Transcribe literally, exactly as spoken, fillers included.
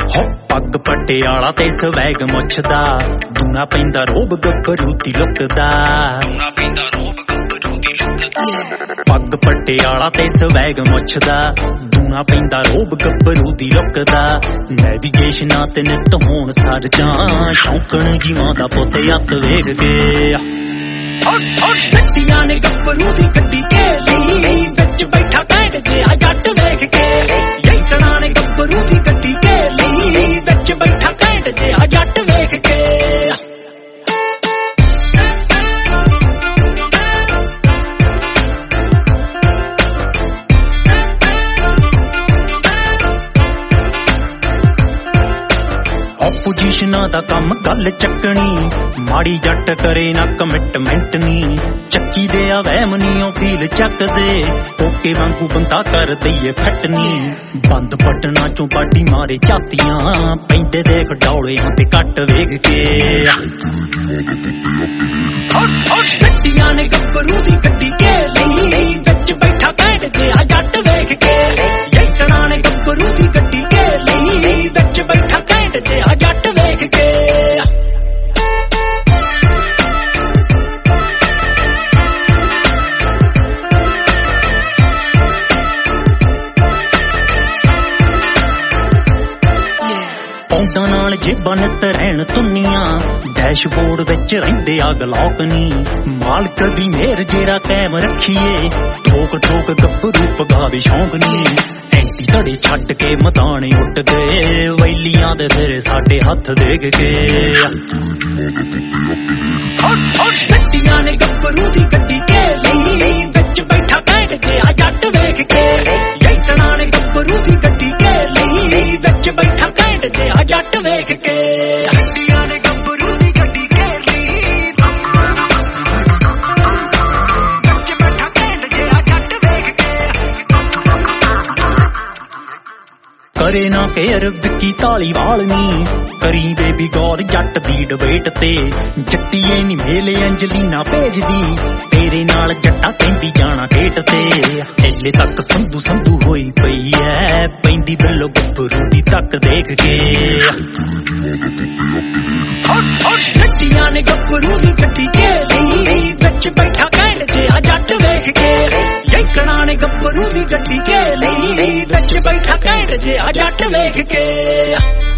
ਹੋ ਪੱਗ ਪਟਿਆਲਾ ਤੇ ਸਵੈਗ ਮੁੱਛਦਾ ਦੂਣਾ ਪੈਂਦਾ ਰੋਬ ਗੱਭਰੂ ਦੀ ਲੁੱਕਦਾ ਦੂਣਾ ਪੈਂਦਾ ਰੋਬ ਗੱਭਰੂ ਦੀ ਲੁੱਕਦਾ ਪੱਗ ਪਟਿਆਲਾ ਤੇ ਸਵੈਗ ਮੁੱਛਦਾ ਦੂਣਾ ਪੈਂਦਾ ਰੋਬ ਗੱਭਰੂ ਦੀ ਲੁੱਕਦਾ ਨੈਵੀਗੇਸ਼ਨਾਂ ਤੇ ਨਿੱਤ ਹੋਣ ਸਰ ਜਾਂ ਸ਼ੌਂਕਣ ਜੀਵਾਂ ਦਾ ਪੁੱਤ ਅੱਤ ਵੇਖ ਕੇ ਗੱਡੀਆਂ ਨੇ ਗੱਭਰੂ ਦੀ ਗੱਡੀ ਕੇ ਲਈ ਵਿੱਚ ਬੈਠਾ ਕੈਂਟ ਜਿਹਾ ਜੱਟ ਵੇਖ ਕੇ ਯੰਕਣਾ ਨੇ ਗੱਭਰੂ ਦੀ ਗੱਡੀ ਕੇ ਲਈ ਵਿੱਚ ਬੈਠਾ ਕੈਂਟ ਜਿਹਾ ਜੱਟ ਵੇਖ ਕੇ ਪੋਜੀਸ਼ਨਾਂ ਦਾ ਕੰਮ ਗੱਲ ਚੱਕਣੀ ਮਾੜੀ ਜੱਟ ਕਰੇ ਨਾ ਕਮਿਟਮੈਂਟ ਨੀ ਚੱਕੀ ਦੇ ਆ ਵਹਿਮ ਨੀ ਉਹ ਫੀਲ ਚੱਕਦੇ ਟੋਕੇ ਵਾਂਗੂ ਬੰਦਾ ਕਰ ਦਈਏ ਫਿੱਟ ਨੀ ਬੰਦ ਪਟਨਾ ਚੋਂ ਬਾਡੀ ਮਾਰੇ ਝਾਤੀਆਂ ਪੈਂਦੇ ਦੇਖ ਡੌਲਿਆਂ ਤੇ ਕੱਟ ਵੇਖ ਕੇ ਗੱਡੀਆਂ ਨੇ ਗੱਭਰੂ ਦੀ ਗੱਡੀ ਕੇ ਲਈ ਵਿੱਚ ਬੈਠਾ ਕੈਂਟ ਜਿਹਾ ਜੱਟ ਵੇਖ ਕੇ ਯੰਕਣਾ ਨੇ ਗੱਭਰੂ ਦੀ ਗੱਡੀ ਕੇ ਲਈ ਵਿੱਚ ਬੈਠਾ ਕੈਂਟ ਜਿਹਾ ਜੱਟ ਵੇਖ ਕੇ ਪੌਂਡਾਂ ਨਾਲ ਜੇਬਾਂ ਨਿੱਤ ਰਹਿਣ ਤੁੰਨੀਆਂ ਡੈਸ਼ਬੋਰਡ ਵਿੱਚ ਰਹਿੰਦੇ ਆ ਗਲੌਕ ਨੀ ਮਾਲਕ ਦੀ ਮਿਹਰ ਜਿਹੜਾ ਕਾਇਮ ਰੱਖੀਏ ਠੋਕ ਠੋਕ ਗੱਭਰੂ ਪਗਾਵੇ ਸ਼ੌਂਕ ਨੀ ਐਂਟੀ ਧੜੇ ਛੱਡ ਕੇ ਮਦਾਣੇ ਉੱਡ ਗਏ ਵੈਲੀਆਂ ਦੇ ਫਿਰ ਸਾਡੇ ਹੱਥ ਦੇਖ ਕੇ ਗੱਡੀਆਂ ਨੇ ਗੱਭਰੂ ਦੀ ਗੱਡੀ ਕੇ ਲਈ ਵਿੱਚ ਬੈਠਾ ਕੈਂਟ ਜਿਹਾ ਜੱਟ ਵੇਖ ਕੇ ਯੰਕਣਾ ਨੇ ਗੱਭਰੂ ਦੀ ਗੱਡੀ ਕੇ ਲਈ ਵਿੱਚ ਬੈਠਾ ਕੈਂਟ ਜਿਹਾ ਜੱਟ ਵੇਖ ਕੇ ਗੱਡੀਆਂ ਨੇ ਗੱਭਰੂ ਦੀ ਗੱਡੀ ਕੇ ਲਈ ਵਿੱਚ ਬੈਠਾ ਕੈਂਟ ਜਿਹਾ ਜੱਟ ਵੇਖ ਕੇ ਕਰੇ ਨਾ ਕੇਅਰ ਵਿੱਕੀ ਧਾਲੀਵਾਲ ਨੀ ਕਰੀ ਬੇਬੀ ਗੌਰ ਜੱਟ ਦੀ ਡਿਬੇਟ ਤੇ ਜੱਟੀਏ ਨੀ ਮੇਲੇ ਅੰਜਲੀਨਾ ਭੇਜਦੀ ਤੇਰੇ ਨਾਲ ਜੱਟਾ ਕਹਿੰਦੀ ਜਾਣਾ ਗੇਟ ਤੇ ਹੇਲੇ ਤੱਕ ਸੰਧੂ ਸੰਧੂ ਹੋਈ ਪਈ ਐ ਪੈਂਦੀ ਬਿੱਲੋ ਗੱਭਰੂ ਦੀ ਤੱਕ ਦੇਖ ਕੇ ਗੱਡੀਆਂ ਨੇ ਗੱਭਰੂ ਦੀ ਗੱਡੀ ਕੇ ਲਈ ਵਿੱਚ ਬੈਠਾ ਕੈਂਟ ਜਿਹਾ ਜੱਟ ਵੇਖ ਕੇ ਯੰਕਣਾ ਨੇ ਗੱਭਰੂ ਦੀ ਗੱਡੀ ਕੇ ਲਈ ਵਿੱਚ ਬੈਠਾ ਕੈਂਟ ਜਿਹਾ ਜੱਟ ਵੇਖ ਕੇ